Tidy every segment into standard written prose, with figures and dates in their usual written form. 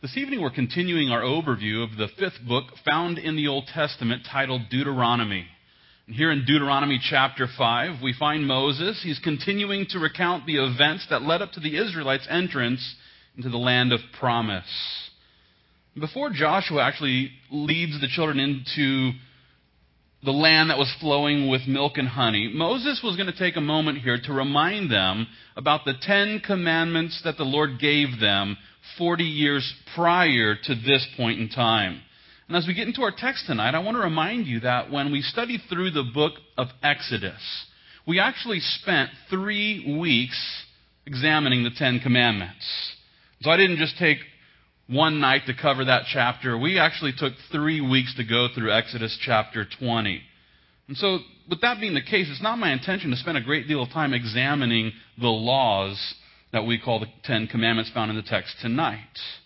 This evening we're continuing our overview of the fifth book found in the Old Testament titled Deuteronomy. And here in Deuteronomy chapter 5, we find Moses. He's continuing to recount the events that led up to the Israelites' entrance into the land of promise. Before Joshua actually leads the children into the land that was flowing with milk and honey, Moses was going to take a moment here to remind them about the 10 commandments that the Lord gave them 40 years prior to this point in time. And as we get into our text tonight, I want to remind you that when we studied through the book of Exodus, we actually spent 3 weeks examining the 10 commandments. So I didn't just take one night to cover that chapter. We actually took 3 weeks to go through Exodus chapter 20. And so, with that being the case, it's not my intention to spend a great deal of time examining the laws that we call the 10 Commandments found in the text tonight.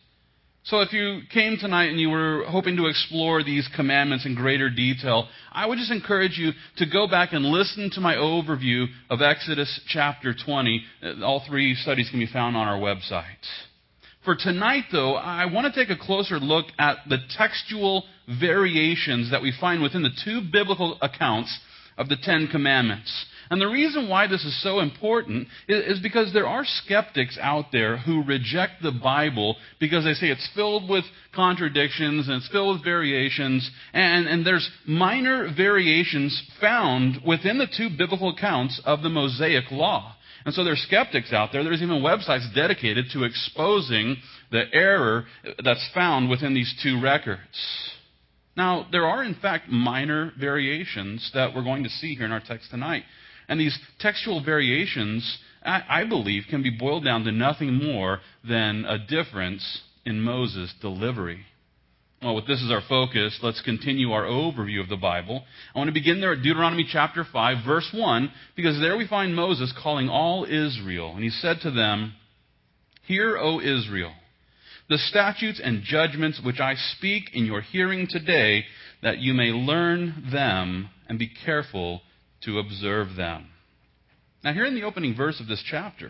So if you came tonight and you were hoping to explore these commandments in greater detail, I would just encourage you to go back and listen to my overview of Exodus chapter 20. All 3 studies can be found on our website. For tonight, though, I want to take a closer look at the textual variations that we find within the 2 biblical accounts of the 10 Commandments. And the reason why this is so important is because there are skeptics out there who reject the Bible because they say it's filled with contradictions and it's filled with variations, and there's minor variations found within the 2 biblical accounts of the Mosaic Law. And so there's skeptics out there. There's even websites dedicated to exposing the error that's found within these 2 records. Now, there are in fact minor variations that we're going to see here in our text tonight. And these textual variations, I believe, can be boiled down to nothing more than a difference in Moses' delivery. Well, with this as our focus, let's continue our overview of the Bible. I want to begin there at Deuteronomy chapter 5, verse 1, because there we find Moses calling all Israel. And he said to them, "Hear, O Israel, the statutes and judgments which I speak in your hearing today, that you may learn them and be careful to observe them." Now, here in the opening verse of this chapter,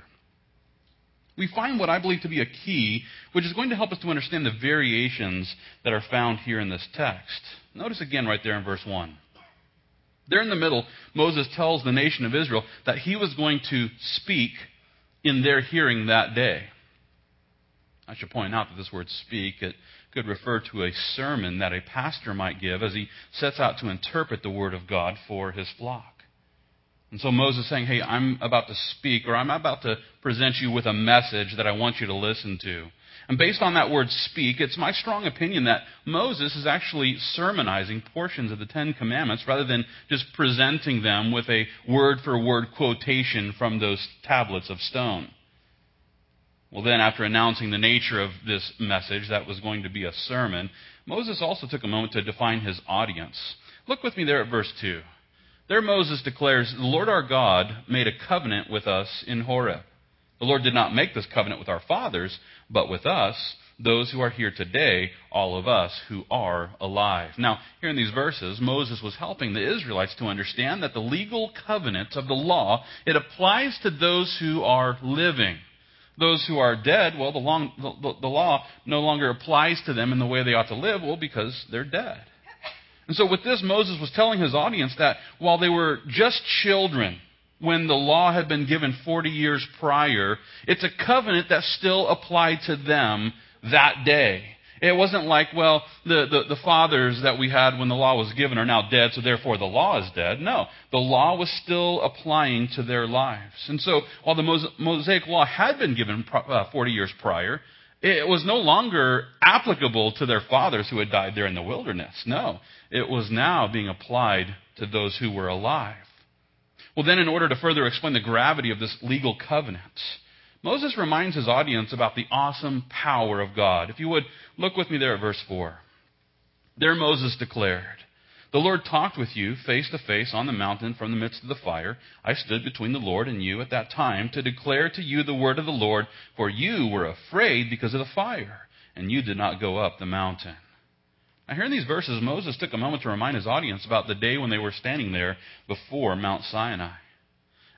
we find what I believe to be a key, which is going to help us to understand the variations that are found here in this text. Notice again right there in verse 1. There in the middle, Moses tells the nation of Israel that he was going to speak in their hearing that day. I should point out that this word speak, it could refer to a sermon that a pastor might give as he sets out to interpret the Word of God for his flock. And so Moses is saying, hey, I'm about to speak, or I'm about to present you with a message that I want you to listen to. And based on that word speak, it's my strong opinion that Moses is actually sermonizing portions of the 10 Commandments rather than just presenting them with a word-for-word quotation from those tablets of stone. Well, then, after announcing the nature of this message that was going to be a sermon, Moses also took a moment to define his audience. Look with me there at verse 2. There Moses declares, "The Lord our God made a covenant with us in Horeb. The Lord did not make this covenant with our fathers, but with us, those who are here today, all of us who are alive." Now, here in these verses, Moses was helping the Israelites to understand that the legal covenant of the law, it applies to those who are living. Those who are dead, well, the law no longer applies to them in the way they ought to live, well, because they're dead. And so with this, Moses was telling his audience that while they were just children when the law had been given 40 years prior, it's a covenant that still applied to them that day. It wasn't like, well, the fathers that we had when the law was given are now dead, so therefore the law is dead. No, the law was still applying to their lives. And so while the Mosaic law had been given 40 years prior, it was no longer applicable to their fathers who had died there in the wilderness. No, it was now being applied to those who were alive. Well, then, in order to further explain the gravity of this legal covenant, Moses reminds his audience about the awesome power of God. If you would, look with me there at verse 4. There Moses declared, "The Lord talked with you face to face on the mountain from the midst of the fire. I stood between the Lord and you at that time to declare to you the word of the Lord, for you were afraid because of the fire, and you did not go up the mountain." Now, here in these verses, Moses took a moment to remind his audience about the day when they were standing there before Mount Sinai.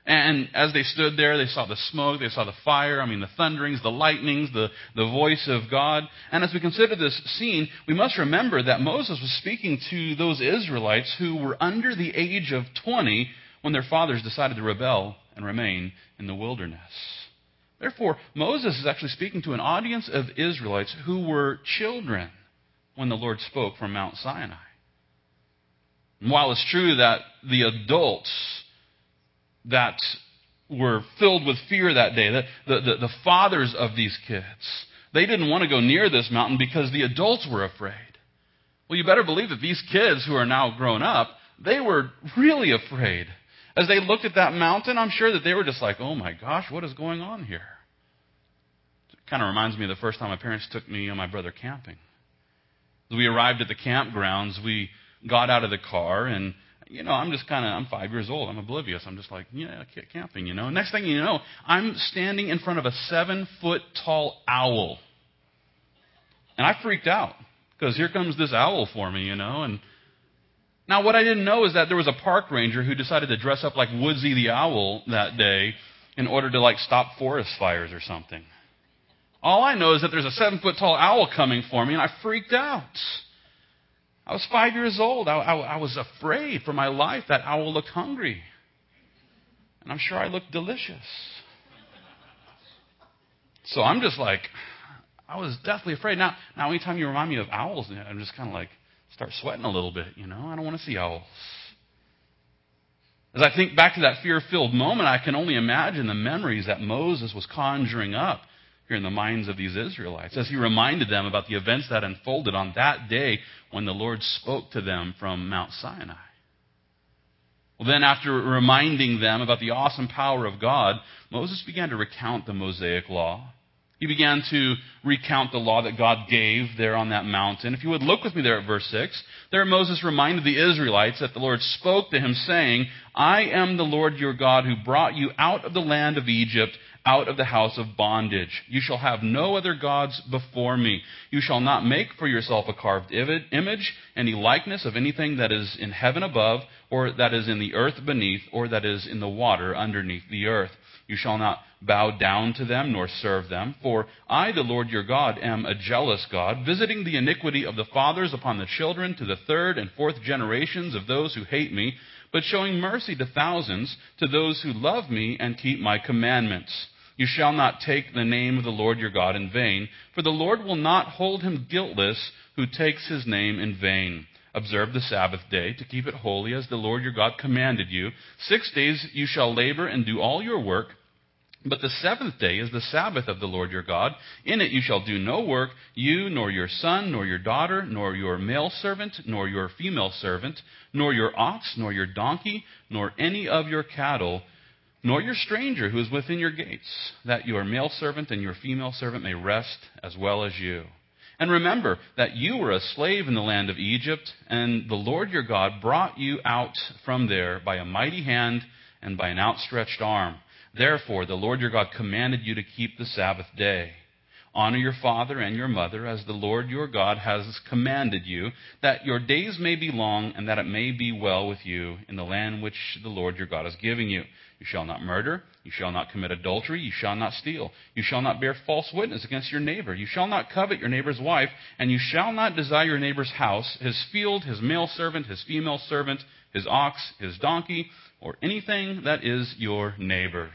And as they stood there, they saw the smoke, they saw the fire, the thunderings, the lightnings, the voice of God. And as we consider this scene, we must remember that Moses was speaking to those Israelites who were under the age of 20 when their fathers decided to rebel and remain in the wilderness. Therefore, Moses is actually speaking to an audience of Israelites who were children when the Lord spoke from Mount Sinai. And while it's true that the adults that were filled with fear that day, the fathers of these kids, they didn't want to go near this mountain because the adults were afraid. Well, you better believe that these kids who are now grown up, they were really afraid. As they looked at that mountain, I'm sure that they were just like, oh my gosh, what is going on here? It kind of reminds me of the first time my parents took me and my brother camping. As we arrived at the campgrounds, we got out of the car, and I'm 5 years old. I'm oblivious. I'm just like, camping, And next thing you know, I'm standing in front of a 7-foot-tall owl. And I freaked out because here comes this owl for me, And now what I didn't know is that there was a park ranger who decided to dress up like Woodsy the Owl that day in order to stop forest fires or something. All I know is that there's a 7-foot-tall owl coming for me, and I freaked out. I was 5 years old. I was afraid for my life. That owl looked hungry. And I'm sure I looked delicious. So I'm just like, I was deathly afraid. Now anytime you remind me of owls, I'm just kind of start sweating a little bit, I don't want to see owls. As I think back to that fear-filled moment, I can only imagine the memories that Moses was conjuring up here in the minds of these Israelites as he reminded them about the events that unfolded on that day when the Lord spoke to them from Mount Sinai. Well, then after reminding them about the awesome power of God, Moses began to recount the Mosaic law. He began to recount the law that God gave there on that mountain. If you would look with me there at verse 6, there Moses reminded the Israelites that the Lord spoke to him saying, I am the Lord your God who brought you out of the land of Egypt, out of the house of bondage. You shall have no other gods before me. You shall not make for yourself a carved image, any likeness of anything that is in heaven above, or that is in the earth beneath, or that is in the water underneath the earth. You shall not bow down to them nor serve them. For I, the Lord your God, am a jealous God, visiting the iniquity of the fathers upon the children to the third and fourth generations of those who hate me, but showing mercy to thousands, to those who love me and keep my commandments. You shall not take the name of the Lord your God in vain, for the Lord will not hold him guiltless who takes his name in vain. Observe the Sabbath day to keep it holy as the Lord your God commanded you. 6 days you shall labor and do all your work, but the seventh day is the Sabbath of the Lord your God. In it you shall do no work, you, nor your son, nor your daughter, nor your male servant, nor your female servant, nor your ox, nor your donkey, nor any of your cattle, nor your stranger who is within your gates, that your male servant and your female servant may rest as well as you. And remember that you were a slave in the land of Egypt, and the Lord your God brought you out from there by a mighty hand and by an outstretched arm. Therefore, the Lord your God commanded you to keep the Sabbath day. Honor your father and your mother, as the Lord your God has commanded you, that your days may be long, and that it may be well with you in the land which the Lord your God is giving you. You shall not murder. You shall not commit adultery. You shall not steal. You shall not bear false witness against your neighbor. You shall not covet your neighbor's wife, and you shall not desire your neighbor's house, his field, his male servant, his female servant, his ox, his donkey, or anything that is your neighbor's.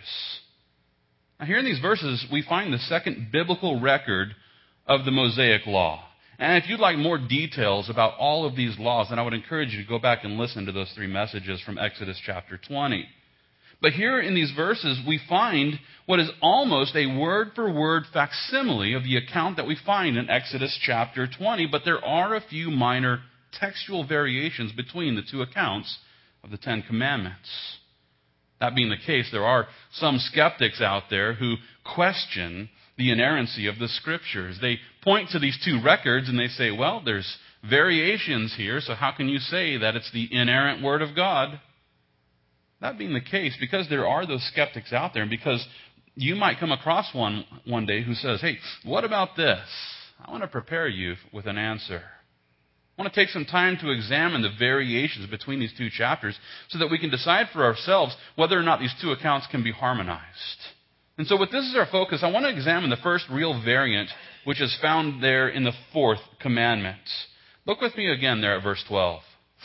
Now, here in these verses, we find the second biblical record of the Mosaic Law. And if you'd like more details about all of these laws, then I would encourage you to go back and listen to those 3 messages from Exodus chapter 20. But here in these verses, we find what is almost a word-for-word facsimile of the account that we find in Exodus chapter 20. But there are a few minor textual variations between the 2 accounts of the 10 Commandments. That being the case, there are some skeptics out there who question the inerrancy of the Scriptures. They point to these 2 records and they say, well, there's variations here, so how can you say that it's the inerrant Word of God? That being the case, because there are those skeptics out there, and because you might come across one day who says, hey, what about this? I want to prepare you with an answer. I want to take some time to examine the variations between these two chapters so that we can decide for ourselves whether or not these two accounts can be harmonized. And so with this as our focus, I want to examine the first real variant, which is found there in the fourth commandment. Look with me again there at verse 12.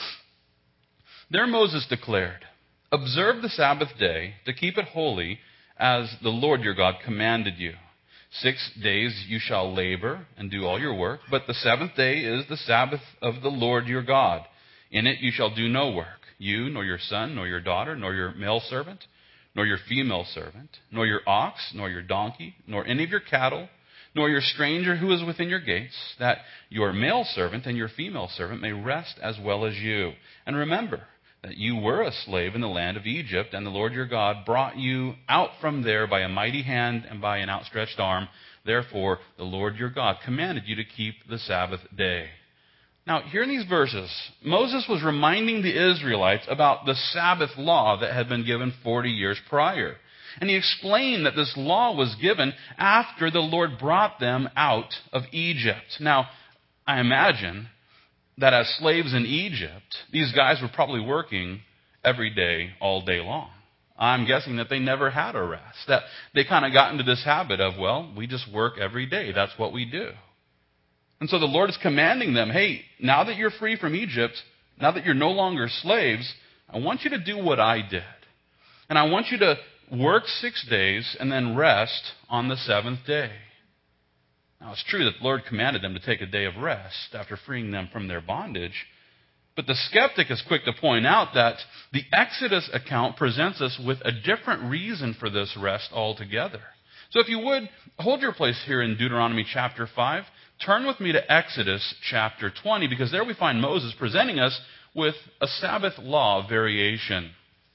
There Moses declared, "Observe the Sabbath day to keep it holy as the Lord your God commanded you. 6 days you shall labor and do all your work, but the seventh day is the Sabbath of the Lord your God. In it you shall do no work, you, nor your son, nor your daughter, nor your male servant, nor your female servant, nor your ox, nor your donkey, nor any of your cattle, nor your stranger who is within your gates, that your male servant and your female servant may rest as well as you. And remember that you were a slave in the land of Egypt, and the Lord your God brought you out from there by a mighty hand and by an outstretched arm. Therefore, the Lord your God commanded you to keep the Sabbath day." Now, here in these verses, Moses was reminding the Israelites about the Sabbath law that had been given 40 years prior. And he explained that this law was given after the Lord brought them out of Egypt. Now, I imagine that as slaves in Egypt, these guys were probably working every day, all day long. I'm guessing that they never had a rest, that they kind of got into this habit of, well, we just work every day. That's what we do. And so the Lord is commanding them, hey, now that you're free from Egypt, now that you're no longer slaves, I want you to do what I did. And I want you to work 6 days and then rest on the seventh day. Now, it's true that the Lord commanded them to take a day of rest after freeing them from their bondage. But the skeptic is quick to point out that the Exodus account presents us with a different reason for this rest altogether. So if you would, hold your place here in Deuteronomy chapter 5. Turn with me to Exodus chapter 20, because there we find Moses presenting us with a Sabbath law variation.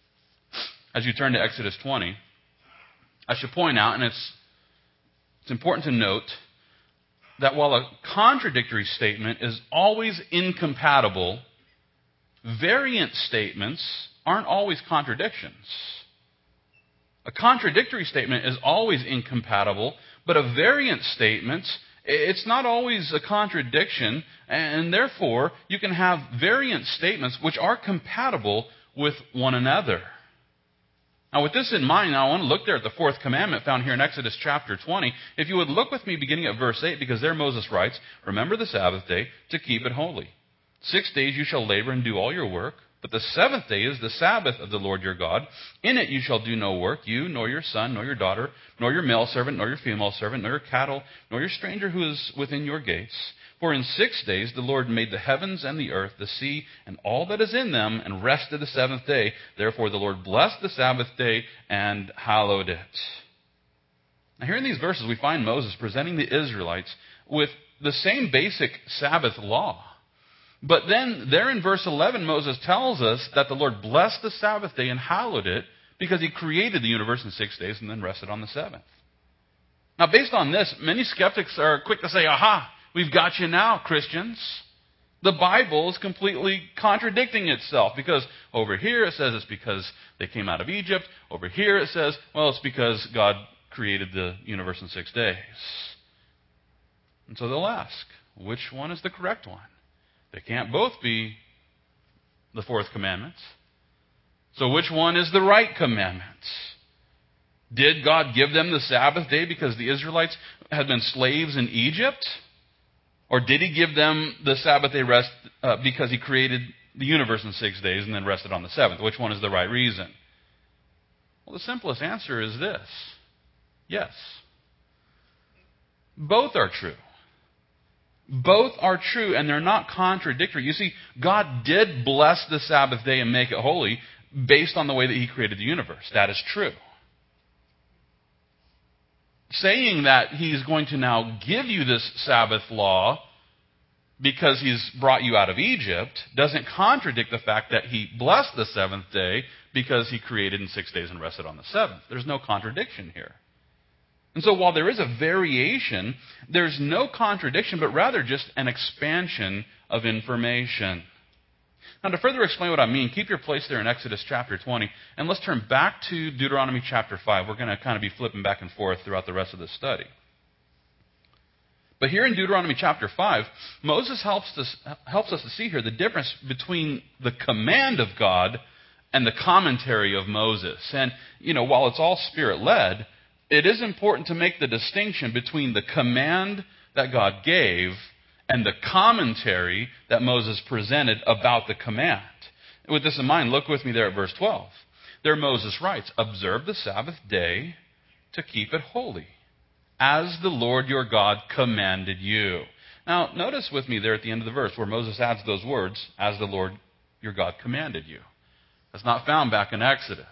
As you turn to Exodus 20, I should point out, and it's important to note, that while a contradictory statement is always incompatible, variant statements aren't always contradictions. A contradictory statement is always incompatible, but a variant statement, it's not always a contradiction, and therefore you can have variant statements which are compatible with one another. Now, with this in mind, I want to look there at the fourth commandment found here in Exodus chapter 20. If you would look with me beginning at verse 8, because there Moses writes, "Remember the Sabbath day to keep it holy. 6 days you shall labor and do all your work, but the seventh day is the Sabbath of the Lord your God. In it you shall do no work, you, nor your son, nor your daughter, nor your male servant, nor your female servant, nor your cattle, nor your stranger who is within your gates. For in 6 days the Lord made the heavens and the earth, the sea, and all that is in them, and rested the seventh day. Therefore the Lord blessed the Sabbath day and hallowed it." Now here in these verses we find Moses presenting the Israelites with the same basic Sabbath law. But then there in verse 11, Moses tells us that the Lord blessed the Sabbath day and hallowed it because he created the universe in 6 days and then rested on the seventh. Now based on this, many skeptics are quick to say, aha, we've got you now, Christians. The Bible is completely contradicting itself, because over here it says it's because they came out of Egypt. Over here it says, well, it's because God created the universe in 6 days. And so they'll ask, which one is the correct one? They can't both be the fourth commandment. So which one is the right commandment? Did God give them the Sabbath day because the Israelites had been slaves in Egypt? Or did he give them the Sabbath day rest because he created the universe in 6 days and then rested on the seventh? Which one is the right reason? Well, the simplest answer is this: yes. Both are true. Both are true, and they're not contradictory. You see, God did bless the Sabbath day and make it holy based on the way that he created the universe. That is true. Saying that he's going to now give you this Sabbath law because he's brought you out of Egypt doesn't contradict the fact that he blessed the seventh day because he created in 6 days and rested on the seventh. There's no contradiction here. And so while there is a variation, there's no contradiction, but rather just an expansion of information. Now, to further explain what I mean, keep your place there in Exodus chapter 20, and let's turn back to Deuteronomy chapter 5. We're going to kind of be flipping back and forth throughout the rest of this study. But here in Deuteronomy chapter 5, Moses helps us to see here the difference between the command of God and the commentary of Moses. And, while it's all Spirit-led, it is important to make the distinction between the command that God gave and the commentary that Moses presented about the command. With this in mind, look with me there at verse 12. There Moses writes, "Observe the Sabbath day to keep it holy, as the Lord your God commanded you." Now, notice with me there at the end of the verse where Moses adds those words, "as the Lord your God commanded you." That's not found back in Exodus.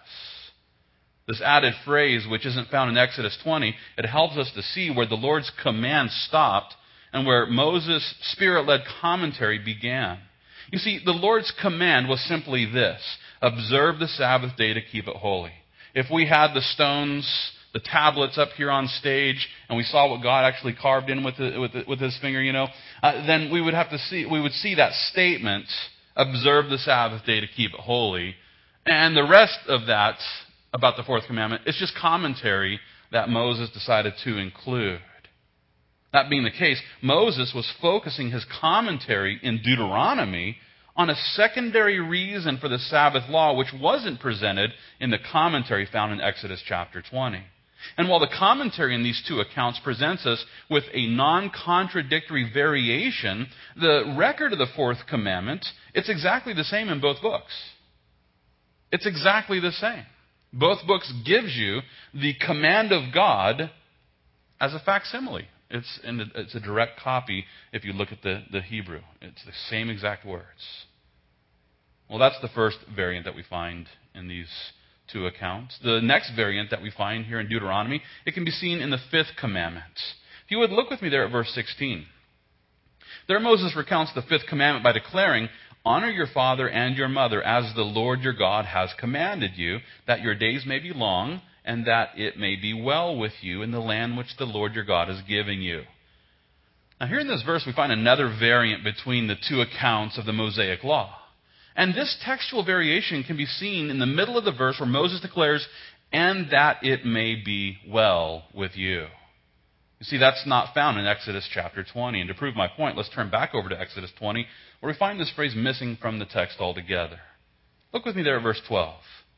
This added phrase, which isn't found in Exodus 20, it helps us to see where the Lord's command stopped and where Moses' Spirit-led commentary began. You see, the Lord's command was simply this: observe the Sabbath day to keep it holy. If we had the stones, the tablets up here on stage, and we saw what God actually carved in with His finger, then we would see that statement, observe the Sabbath day to keep it holy. And the rest of that about the fourth commandment, it's just commentary that Moses decided to include. That being the case, Moses was focusing his commentary in Deuteronomy on a secondary reason for the Sabbath law, which wasn't presented in the commentary found in Exodus chapter 20. And while the commentary in these two accounts presents us with a non-contradictory variation, the record of the fourth commandment, it's exactly the same in both books. It's exactly the same. Both books gives you the command of God as a facsimile. It's a direct copy if you look at the Hebrew. It's the same exact words. Well, that's the first variant that we find in these two accounts. The next variant that we find here in Deuteronomy, it can be seen in the fifth commandment. If you would look with me there at verse 16. There Moses recounts the fifth commandment by declaring, "Honor your father and your mother as the Lord your God has commanded you, that your days may be long, and that it may be well with you in the land which the Lord your God is giving you." Now here in this verse we find another variant between the two accounts of the Mosaic Law. And this textual variation can be seen in the middle of the verse where Moses declares, "and that it may be well with you." You see, that's not found in Exodus chapter 20. And to prove my point, let's turn back over to Exodus 20, where we find this phrase missing from the text altogether. Look with me there at verse 12.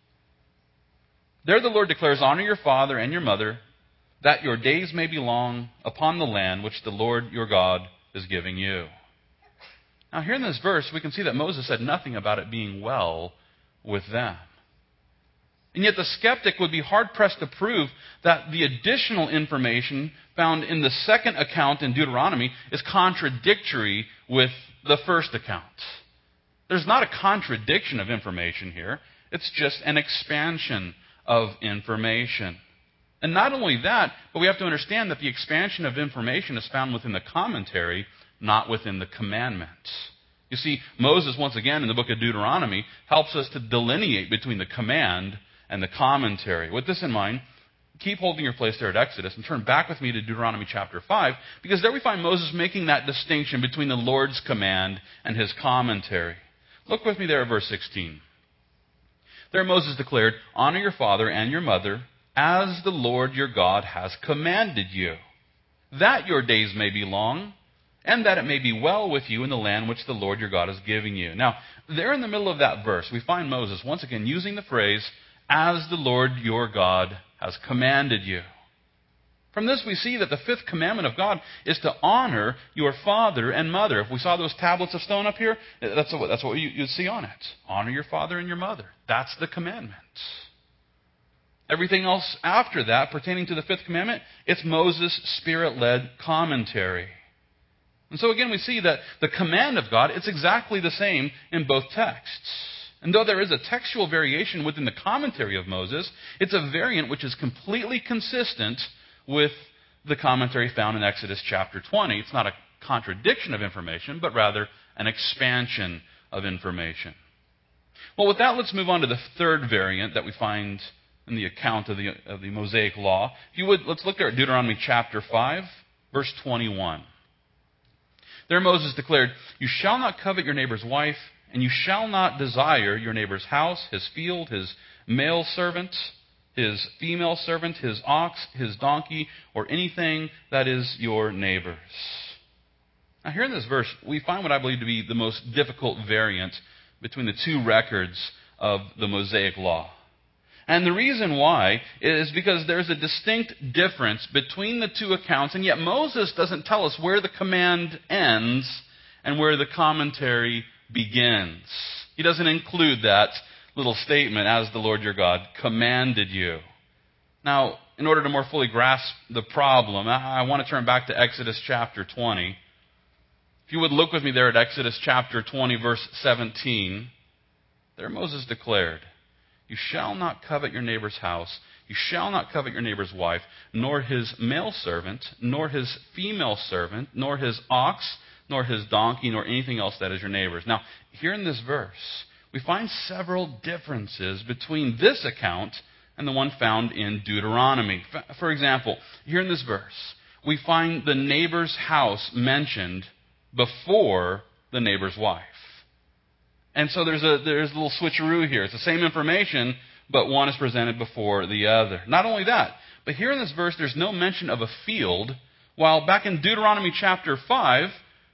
There the Lord declares, "Honor your father and your mother, that your days may be long upon the land which the Lord your God is giving you." Now here in this verse, we can see that Moses said nothing about it being well with them. And yet the skeptic would be hard-pressed to prove that the additional information found in the second account in Deuteronomy is contradictory with the first account. There's not a contradiction of information here. It's just an expansion of information. And not only that, but we have to understand that the expansion of information is found within the commentary, not within the commandments. You see, Moses, once again, in the book of Deuteronomy, helps us to delineate between the command and the commentary. With this in mind, keep holding your place there at Exodus and turn back with me to Deuteronomy chapter 5, because there we find Moses making that distinction between the Lord's command and his commentary. Look with me there at verse 16. There Moses declared, "Honor your father and your mother, as the Lord your God has commanded you, that your days may be long, and that it may be well with you in the land which the Lord your God is giving you." Now, there in the middle of that verse, we find Moses once again using the phrase, "as the Lord your God has commanded you." From this we see that the fifth commandment of God is to honor your father and mother. If we saw those tablets of stone up here, that's what you'd see on it. Honor your father and your mother. That's the commandment. Everything else after that, pertaining to the fifth commandment, it's Moses' Spirit-led commentary. And so again, we see that the command of God, it's exactly the same in both texts. And though there is a textual variation within the commentary of Moses, it's a variant which is completely consistent with the commentary found in Exodus chapter 20. It's not a contradiction of information, but rather an expansion of information. Well, with that, let's move on to the third variant that we find in the account of the Mosaic Law. If you would, let's look at Deuteronomy chapter 5, verse 21. There Moses declared, "You shall not covet your neighbor's wife, and you shall not desire your neighbor's house, his field, his male servant, his female servant, his ox, his donkey, or anything that is your neighbor's. Now here in this verse, we find what I believe to be the most difficult variant between the two records of the Mosaic Law. And the reason why is because there's a distinct difference between the two accounts, and yet Moses doesn't tell us where the command ends and where the commentary begins. He doesn't include that little statement, as the Lord your God commanded you. Now, in order to more fully grasp the problem, I want to turn back to Exodus chapter 20. If you would look with me there at Exodus chapter 20, verse 17. There Moses declared, "You shall not covet your neighbor's house. You shall not covet your neighbor's wife, nor his male servant, nor his female servant, nor his ox, nor his donkey, nor anything else that is your neighbor's." Now, here in this verse, we find several differences between this account and the one found in Deuteronomy. For example, here in this verse, we find the neighbor's house mentioned before the neighbor's wife. And so there's a little switcheroo here. It's the same information, but one is presented before the other. Not only that, but here in this verse, there's no mention of a field, while back in Deuteronomy chapter 5,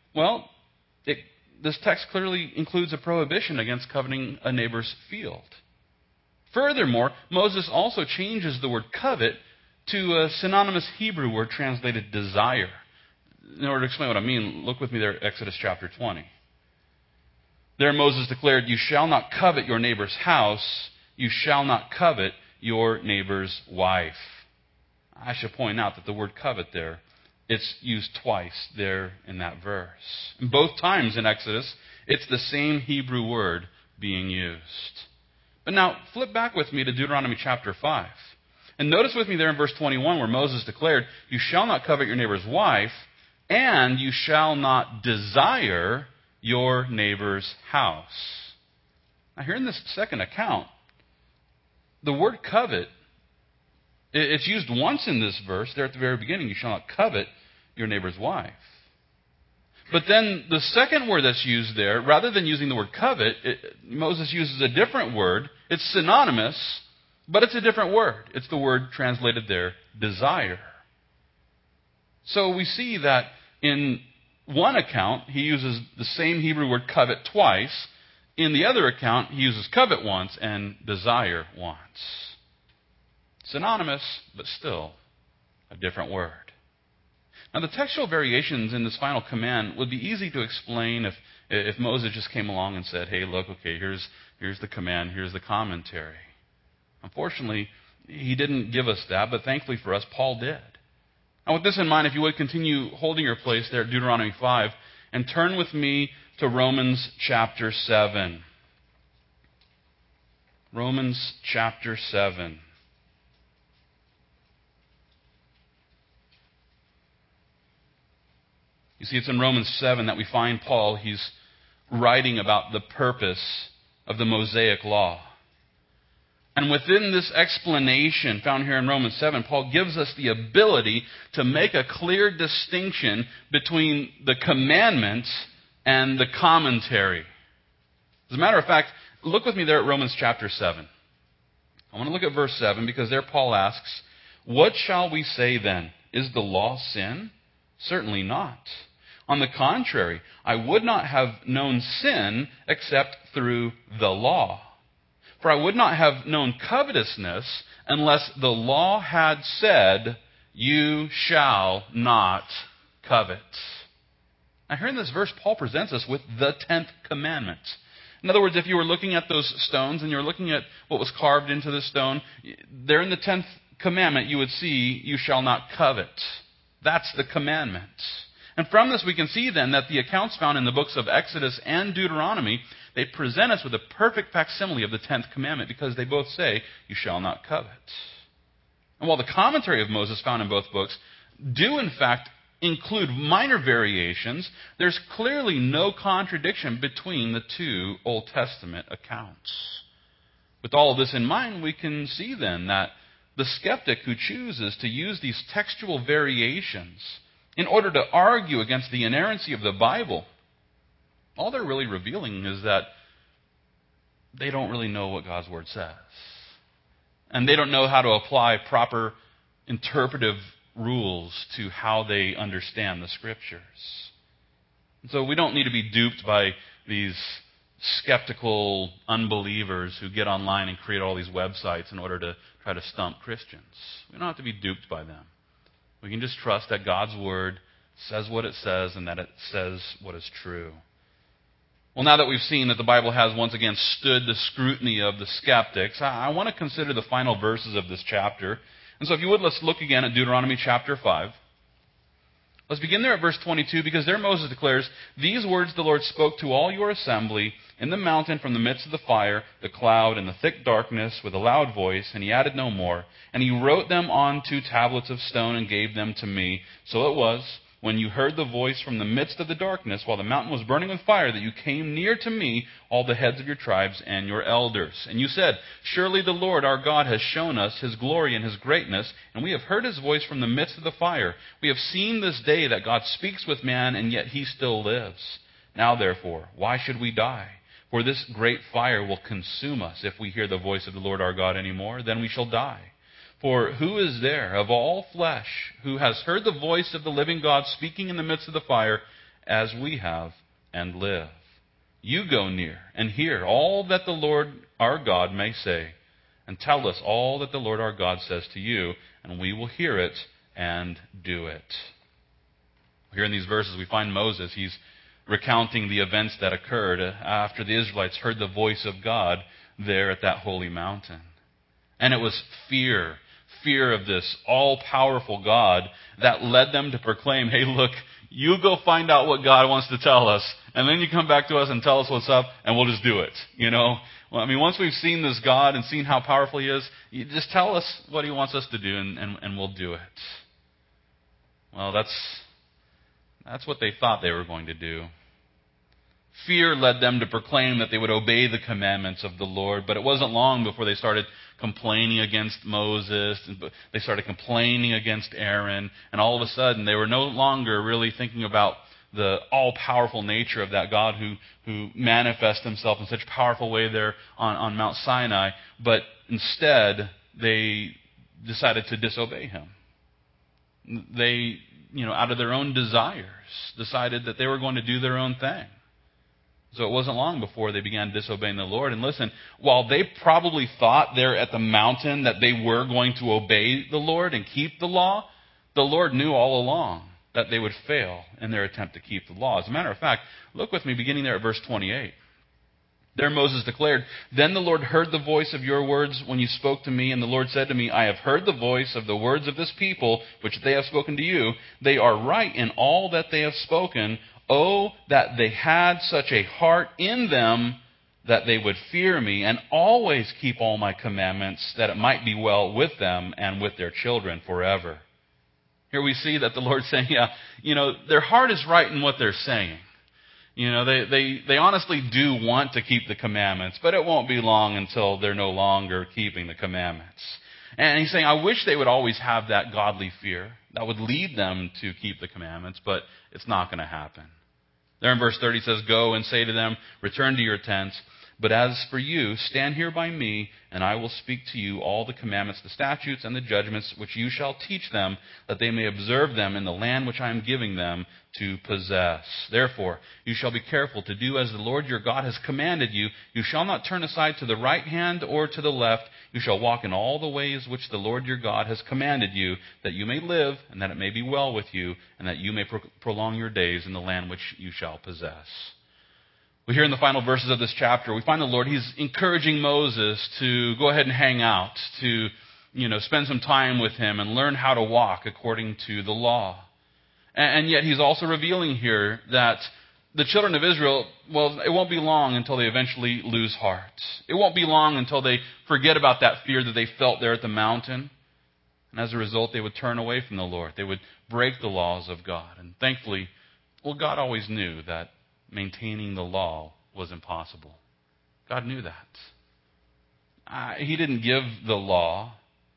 this text clearly includes a prohibition against coveting a neighbor's field. Furthermore, Moses also changes the word covet to a synonymous Hebrew word translated desire. In order to explain what I mean, look with me there at Exodus chapter 20. There Moses declared, "You shall not covet your neighbor's house. You shall not covet your neighbor's wife." I should point out that the word covet there, it's used twice there in that verse. And both times in Exodus, it's the same Hebrew word being used. But now, flip back with me to Deuteronomy chapter 5. And notice with me there in verse 21 where Moses declared, "You shall not covet your neighbor's wife, and you shall not desire your neighbor's house." Now here in this second account, the word covet, it's used once in this verse, there at the very beginning, "You shall not covet your neighbor's wife." But then the second word that's used there, rather than using the word covet, Moses uses a different word. It's synonymous, but it's a different word. It's the word translated there, desire. So we see that in one account, he uses the same Hebrew word covet twice. In the other account, he uses covet once and desire once. Synonymous, but still a different word. Now, the textual variations in this final command would be easy to explain if Moses just came along and said, "Hey, look, okay, here's the command, here's the commentary." Unfortunately, he didn't give us that, but thankfully for us, Paul did. Now, with this in mind, if you would continue holding your place there at Deuteronomy 5 and turn with me to Romans chapter 7. Romans chapter 7. You see, it's in Romans 7 that we find Paul, he's writing about the purpose of the Mosaic Law. And within this explanation found here in Romans 7, Paul gives us the ability to make a clear distinction between the commandment and the commentary. As a matter of fact, look with me there at Romans chapter 7. I want to look at verse 7 because there Paul asks, "What shall we say then? Is the law sin? Certainly not. On the contrary, I would not have known sin except through the law. For I would not have known covetousness unless the law had said, 'You shall not covet.'" Now here in this verse, Paul presents us with the 10th commandment. In other words, if you were looking at those stones and you're looking at what was carved into the stone, there in the 10th commandment you would see, "You shall not covet." That's the commandment. And from this we can see then that the accounts found in the books of Exodus and Deuteronomy, they present us with a perfect facsimile of the 10th commandment because they both say, "You shall not covet." And while the commentary of Moses found in both books do in fact include minor variations, there's clearly no contradiction between the two Old Testament accounts. With all of this in mind, we can see then that the skeptic who chooses to use these textual variations in order to argue against the inerrancy of the Bible, all they're really revealing is that they don't really know what God's Word says. And they don't know how to apply proper interpretive rules to how they understand the Scriptures. And so we don't need to be duped by these skeptical unbelievers who get online and create all these websites in order to try to stump Christians. We don't have to be duped by them. We can just trust that God's Word says what it says and that it says what is true. Well, now that we've seen that the Bible has once again stood the scrutiny of the skeptics, I want to consider the final verses of this chapter. And so if you would, let's look again at Deuteronomy chapter 5. Let's begin there at verse 22, because there Moses declares, "These words the Lord spoke to all your assembly in the mountain from the midst of the fire, the cloud, and the thick darkness with a loud voice," and he added no more. "And he wrote them on 2 tablets of stone and gave them to me. So it was, when you heard the voice from the midst of the darkness, while the mountain was burning with fire, that you came near to me, all the heads of your tribes and your elders. And you said, 'Surely the Lord our God has shown us his glory and his greatness, and we have heard his voice from the midst of the fire. We have seen this day that God speaks with man, and yet he still lives. Now therefore, why should we die? For this great fire will consume us. If we hear the voice of the Lord our God any more, then we shall die. For who is there of all flesh who has heard the voice of the living God speaking in the midst of the fire, as we have, and live? You go near and hear all that the Lord our God may say, and tell us all that the Lord our God says to you, and we will hear it and do it." Here in these verses we find Moses. He's recounting the events that occurred after the Israelites heard the voice of God there at that holy mountain. And it was fear of this all-powerful God that led them to proclaim, "Hey, look, you go find out what God wants to tell us, and then you come back to us and tell us what's up, and we'll just do it." Well, once we've seen this God and seen how powerful he is, you just tell us what he wants us to do, and we'll do it. Well, that's what they thought they were going to do. Fear led them to proclaim that they would obey the commandments of the Lord, but it wasn't long before they started complaining against Moses, and they started complaining against Aaron, and all of a sudden they were no longer really thinking about the all-powerful nature of that God who manifests himself in such a powerful way there on Mount Sinai, but instead they decided to disobey him. They, out of their own desires, decided that they were going to do their own thing. So it wasn't long before they began disobeying the Lord. And listen, while they probably thought there at the mountain that they were going to obey the Lord and keep the law, the Lord knew all along that they would fail in their attempt to keep the law. As a matter of fact, look with me beginning there at verse 28. There Moses declared, "Then the Lord heard the voice of your words when you spoke to me, and the Lord said to me, I have heard the voice of the words of this people, which they have spoken to you. They are right in all that they have spoken. Oh, that they had such a heart in them that they would fear me and always keep all my commandments, that it might be well with them and with their children forever." Here we see that the Lord's saying, their heart is right in what they're saying. They honestly do want to keep the commandments, but it won't be long until they're no longer keeping the commandments. And he's saying, I wish they would always have that godly fear that would lead them to keep the commandments, but it's not going to happen. There in verse 30 it says, "Go and say to them, return to your tents. But as for you, stand here by me, and I will speak to you all the commandments, the statutes, and the judgments which you shall teach them, that they may observe them in the land which I am giving them to possess. Therefore, you shall be careful to do as the Lord your God has commanded you. You shall not turn aside to the right hand or to the left. You shall walk in all the ways which the Lord your God has commanded you, that you may live, and that it may be well with you, and that you may prolong your days in the land which you shall possess." We hear in the final verses of this chapter, we find the Lord, he's encouraging Moses to go ahead and hang out, to spend some time with him and learn how to walk according to the law. And yet he's also revealing here that the children of Israel, it won't be long until they eventually lose heart. It won't be long until they forget about that fear that they felt there at the mountain. And as a result, they would turn away from the Lord. They would break the laws of God. And thankfully, God always knew that maintaining the law was impossible. God knew that. He didn't give the law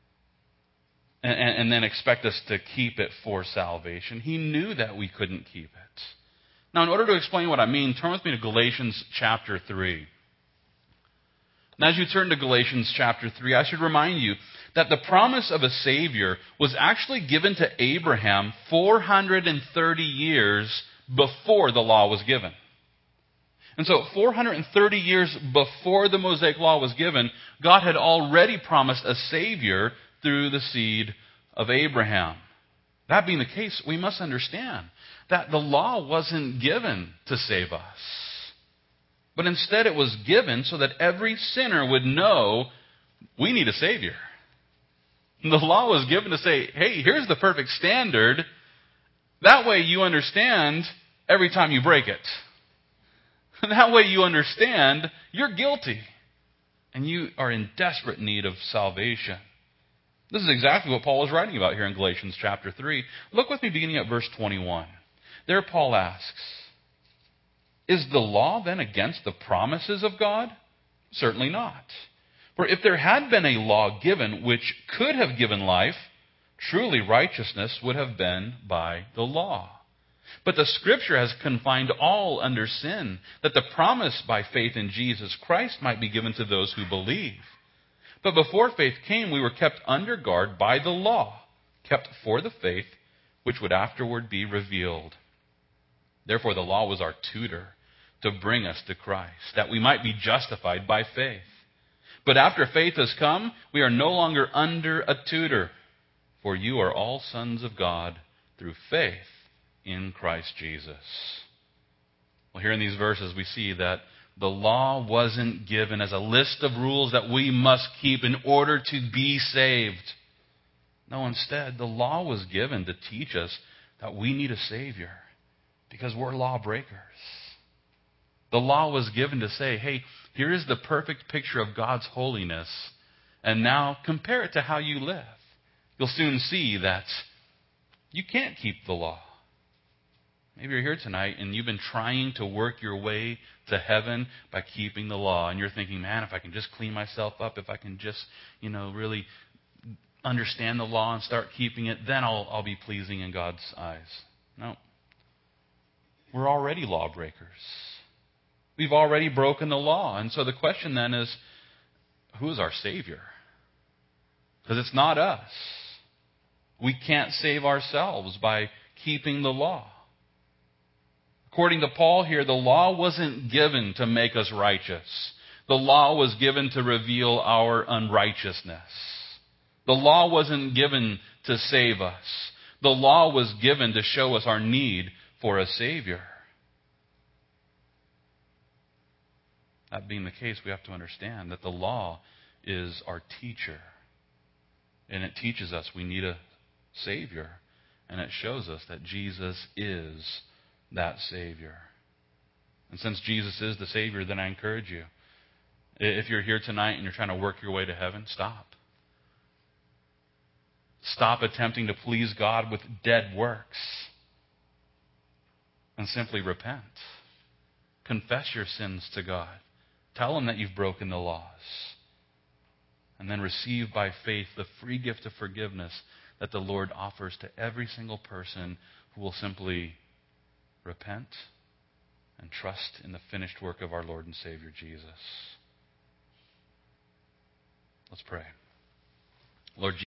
and then expect us to keep it for salvation. He knew that we couldn't keep it. Now, in order to explain what I mean, turn with me to Galatians chapter 3. And as you turn to Galatians chapter 3, I should remind you that the promise of a Savior was actually given to Abraham 430 years before the law was given. And so 430 years before the Mosaic law was given, God had already promised a Savior through the seed of Abraham. That being the case, we must understand that the law wasn't given to save us, but instead it was given so that every sinner would know we need a Savior. The law was given to say, hey, here's the perfect standard. That way you understand every time you break it. That way you understand you're guilty and you are in desperate need of salvation. This is exactly what Paul is writing about here in Galatians chapter 3. Look with me beginning at verse 21. There Paul asks, is the law then against the promises of God? Certainly not. For if there had been a law given which could have given life, truly righteousness would have been by the law. But the Scripture has confined all under sin, that the promise by faith in Jesus Christ might be given to those who believe. But before faith came, we were kept under guard by the law, kept for the faith which would afterward be revealed. Therefore the law was our tutor to bring us to Christ, that we might be justified by faith. But after faith has come, we are no longer under a tutor, for you are all sons of God through faith in Christ Jesus. Well, here in these verses we see that the law wasn't given as a list of rules that we must keep in order to be saved. No, instead, the law was given to teach us that we need a Savior because we're lawbreakers. The law was given to say, hey, here is the perfect picture of God's holiness, and now compare it to how you live. You'll soon see that you can't keep the law. Maybe you're here tonight and you've been trying to work your way to heaven by keeping the law. And you're thinking, man, if I can just clean myself up, if I can just, really understand the law and start keeping it, then I'll be pleasing in God's eyes. No. We're already lawbreakers. We've already broken the law. And so the question then is, who is our Savior? Because it's not us. We can't save ourselves by keeping the law. According to Paul here, the law wasn't given to make us righteous. The law was given to reveal our unrighteousness. The law wasn't given to save us. The law was given to show us our need for a Savior. That being the case, we have to understand that the law is our teacher. And it teaches us we need a Savior. And it shows us that Jesus is that Savior. And since Jesus is the Savior, then I encourage you, if you're here tonight and you're trying to work your way to heaven, stop. Stop attempting to please God with dead works. And simply repent. Confess your sins to God. Tell Him that you've broken the laws. And then receive by faith the free gift of forgiveness that the Lord offers to every single person who will simply repent and trust in the finished work of our Lord and Savior Jesus. Let's pray. Lord